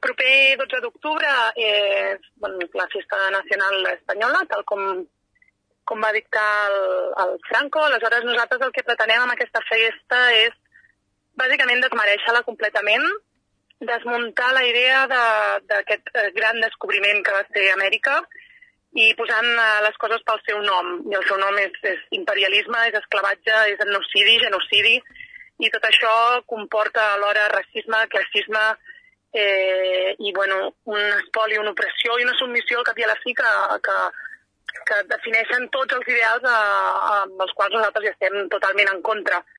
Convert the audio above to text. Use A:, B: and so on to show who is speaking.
A: proper 12 d'octubre és la Festa Nacional Espanyola, tal com va dictar el Franco. Aleshores, nosaltres el que pretenem amb aquesta festa és bàsicament desmereixer-la completament, desmuntar la idea d'aquest gran descobriment que va ser Amèrica i posant les coses pel seu nom. I el seu nom és imperialisme, és esclavatge, és etnocidi, genocidi, i tot això comporta alhora racisme, classisme i un espoli, una opressió i una submissió al cap i a la fi que defineixen tots els ideals amb els quals nosaltres estem totalment en contra.